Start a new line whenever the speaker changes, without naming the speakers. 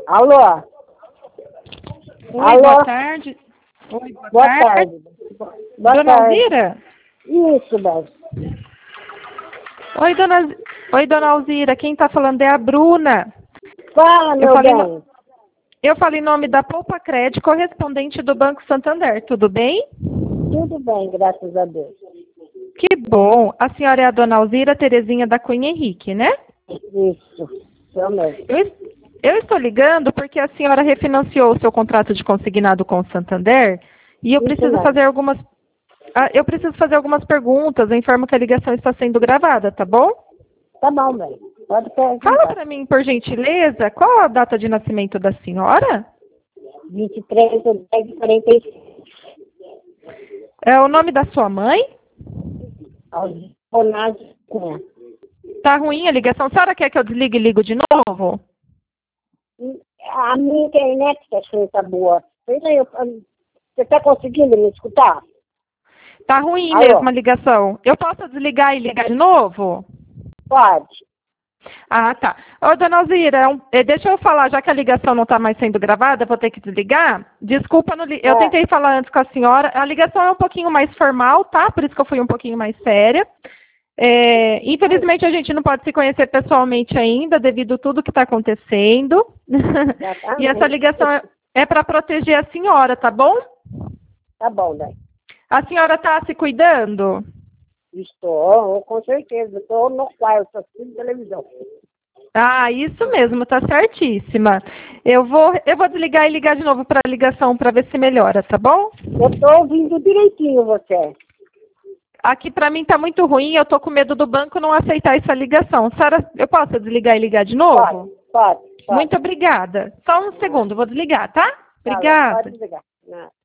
Alô?
Oi,
Alô?
boa tarde. Oi,
Boa tarde. Boa
Dona
tarde.
Alzira?
Isso, Beth.
Oi, dona Alzira. Quem está falando é a Bruna.
Fala,
Eu
meu
falei,
bem.
eu falei em nome da Poupa Crédito, correspondente do Banco Santander. Tudo bem?
Tudo bem, graças a Deus.
Que bom. A senhora é a dona Alzira Terezinha da Cunha Henrique, né?
Isso, eu mesmo.
Eu estou ligando porque a senhora refinanciou o seu contrato de consignado com o Santander e eu
Isso
preciso
mesmo.
fazer algumas perguntas. Eu informo que a ligação está sendo gravada, tá bom?
Tá bom, bem. Pode
Fala
perguntar.
para mim, por gentileza, qual a data de nascimento da senhora?
23 de 10 de 45.
É o nome da sua mãe?
Ronaldo Cunha.
Tá ruim a ligação. A senhora quer que eu desligue e ligo de novo?
A minha internet tá boa. Você tá conseguindo me escutar?
Tá ruim
Alô?
mesmo a ligação. Eu posso desligar e ligar de novo?
Pode.
Ah, tá. Ô, dona Alzira, deixa eu falar, já que a ligação não está mais sendo gravada, vou ter que desligar. Desculpa, eu tentei falar antes com a senhora. A ligação é um pouquinho mais formal, tá? Por isso que eu fui um pouquinho mais séria. Infelizmente, a gente não pode se conhecer pessoalmente ainda, devido a tudo que está acontecendo. E essa ligação é para proteger a senhora, tá bom?
Tá bom, daí.
A senhora está se cuidando?
Estou, com certeza. Estou no quarto, assistindo televisão.
Ah, isso mesmo, tá certíssima. Eu vou desligar e ligar de novo para a ligação para ver se melhora, tá bom?
Eu estou ouvindo direitinho você.
Aqui para mim tá muito ruim, eu tô com medo do banco não aceitar essa ligação. Sara, eu posso desligar e ligar de novo?
Pode.
Muito obrigada. Só um segundo, vou desligar, tá? Obrigada.
Pode desligar. Não.